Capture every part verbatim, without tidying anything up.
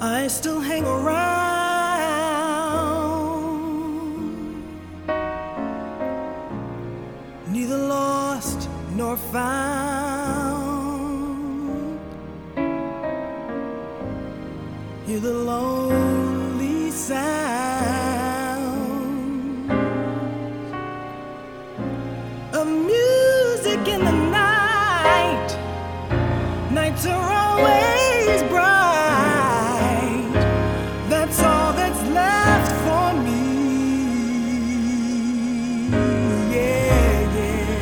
I still hang around, neither lost nor found. Hear the lonely sound of music in the night. Nights are always bright. That's all that's left for me. Yeah, yeah.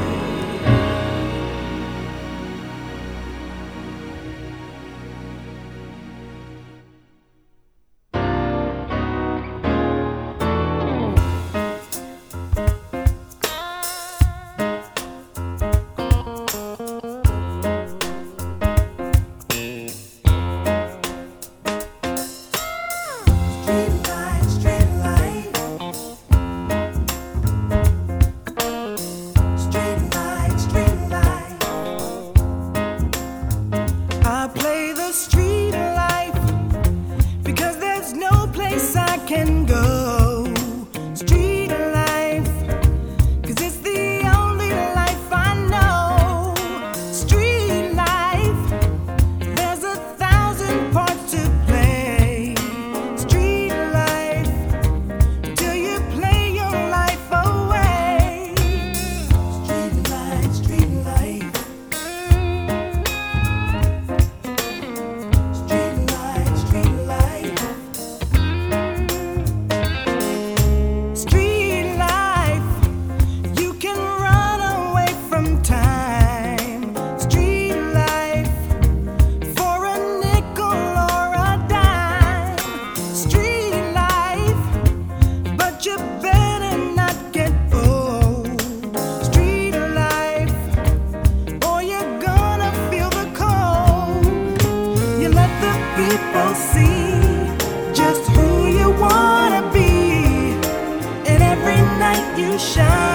I play the street life because there's no place I can go. Street life, cause it's the only life I know. Street life, there's a thousand parts to play. Street life, till you play your life away. Street life, street life. You better not get bold. Street life, or you're gonna feel the cold. You let the people see just who you wanna be, and every night you shine.